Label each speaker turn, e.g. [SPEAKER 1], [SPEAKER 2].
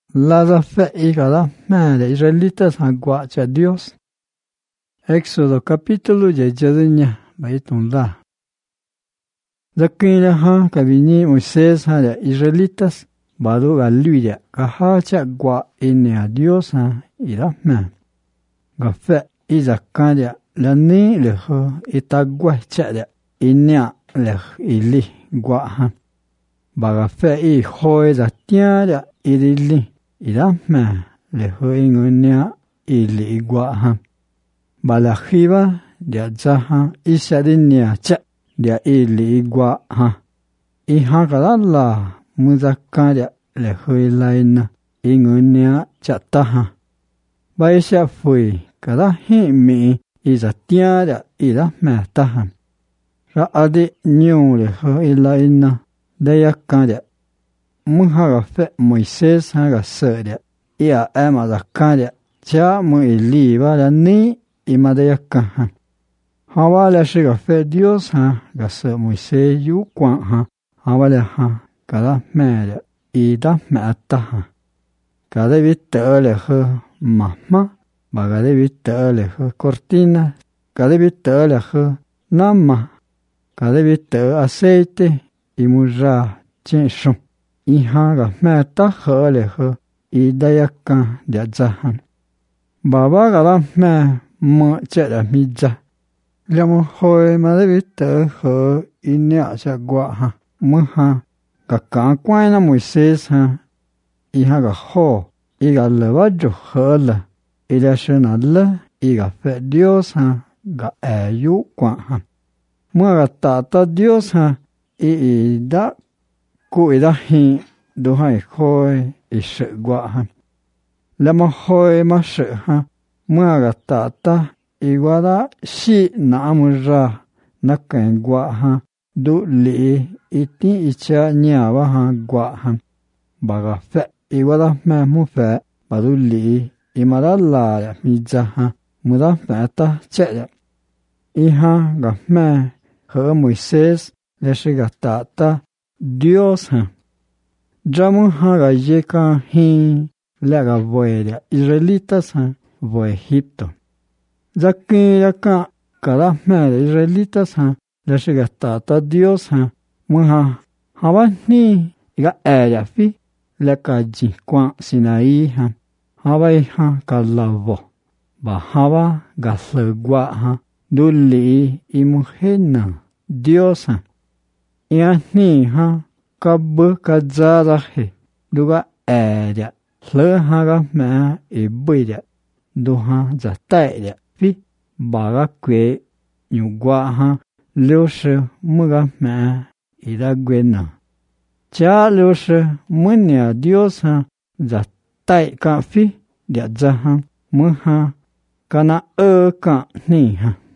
[SPEAKER 1] la fe y cada de israelitas a Dios. Éxodo capítulo ya baitunda. Zakina ha kabini Moisés ha de israelitas badu galuya kahacha gua ine a Dios ha irahma. Gafe y zakanya la ni leho itagwa chade inya leh ili gua ha. Bagafe y hoe za tiara irili irahma leho ingunya ili gua ha. Balajiba dia zaha isadinya cha dia ili gua ha. Iha kadalla muzakaya leho ilaina ingunya cha taha. Baisha fui kadahi mi izatiara irahma taha. Raadi nyu leho ilaina dayakaya. Muhaga fe Moisés haga seria. Ia ema zakaya cha mu ili bala ni imadayakaha. Hawala shiga fe Dios ha gase Moisés yu kwan ha. Hawala ha kada mere ida meataha. Kada vite leho mahma. Bagade vite leho cortina. Kada vite leho nama. Kada vite aceite imurra chenshon. Iha ga meataha leho idayaka diazahan. Baba gala me mo chera miza. Lamo hoy madevita ho inya cha gua ha. Muha ka kwaina Moisés ha. Iha ga ho. Iga levajo hola. Ila shenala. Iga fe Dios ha. Ga ayu kwa ha. Mua ga tata Dios ha. Ida ku ida hi. Duhai hoy ishe gua ha. Lama hoy ma she ha. Mua ga tata iguada shi na amurra nakan gua ha. Du li iti icha nyaba ha gua ha. Baga fe iguada me mu fe. Badu li imara la ya miza ha. Muda fe ta che ya. Iha ga me he Moisés le shi ga tata Dios ha. Jamu ha ga yeka hi. Lega voeria israelitas ha vo Egipto. Zaki yaka kada mere israelitas ha leshiga tata Dios ha muha hava ni iga aya fi leka jikwa Sinaí ha hava ha kalavo ba hava gaslegwa ha duli imuhena Dios ha ia ni ha kabu kazara he duga aya le haga me ibuya duha za taia fi baga kwe nyugwa ha leoshe muga me ida gwena cha leoshe munya Dios ha za tai ka fi dia za ha muha kana ka ni ha